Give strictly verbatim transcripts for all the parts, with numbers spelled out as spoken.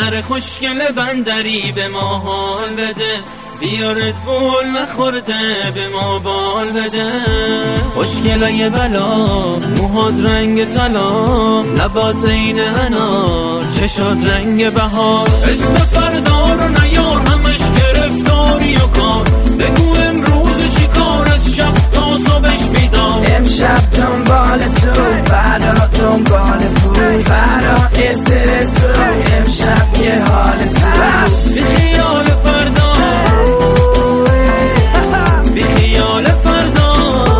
دختر خوشگل بندری به ما حال بده، بیارت بول نخورده به ما بال بده. خوشگلای بلا، موهات رنگ طلا، لبات این انار، چشات رنگ بهار. اسم فردا رو نیار، همش گرفتاری و کار. بگو امروز چی کار، از شب تا صبحش بیدار. امشب دنبال تو، فردا دنبال پول، فردا استرس و امشب یه حال تو. بی خیال فردا، بی خیال فردا،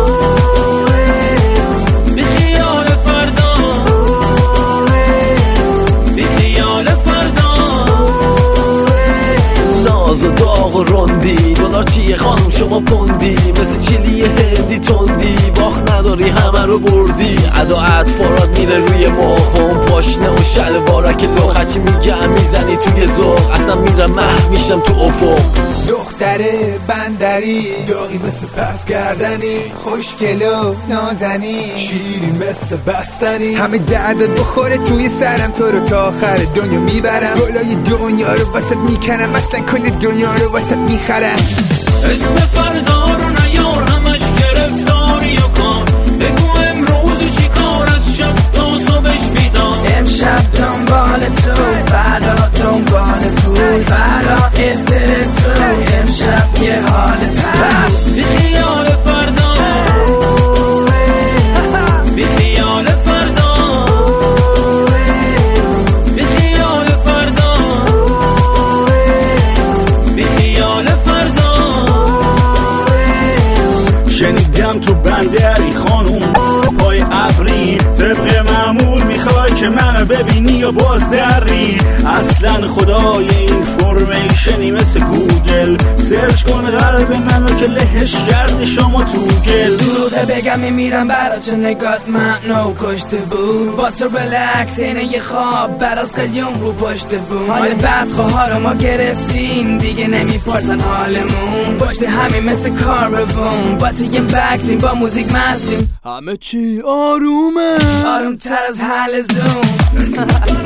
بی خیال فردا، بی خیال فردا. ناز و داغ و رندی، دلار چیه خانم شما پوندی، مثل چیلی هندی تندی، باخت نداری همه رو بردی. ادا اطفارات میره روی مخم، پاشنه و شلوارک لخ، هرچی میگم میزنی توی ذوق، اصلا میرم محو میشم تو افق. دختر بندری، داغی مثل پس کردنی، خوشگل و نازنی، شیرین مثل بستنی. همه دردت بخوره توی سرم، تو رو تا آخر دنیا میبرم. گلای دنیا رو واسط میکنم، اصلا کل دنیا رو واسط میخرم. اسم فردا رو نیار، همش گرفتاری و کار. بگو امروز چی کار، از شب تا صبحش بیدار. امشب دنبال تو، فردا دنبال پول، فردا استرس و امشب یه حال تو. بی خیال فردا، بی خیال فردا، بی خیال فردا، بی خیال فردا. شنیدم تو بندری خانوم پای ابری، طبق معمول میخوای که منو ببینی یا باز دری. اصلا خدای این فرمیشنی مثل گوگل، سرچ کن قلب منو که لهش کرده شما تو گل. دروغه بگم میمیرم برا چه نگات منو کشته بود. با تو بلکس اینه یه خواب بر از قلیون رو پشت بود. حال بدخواه رو ما گرفتیم دیگه نمیپرسن حالمون. پشت همین مثل کاربون، با تیگه بکسیم با موزیک مستیم، همه چی آرومه، آروم تر از حل زوم.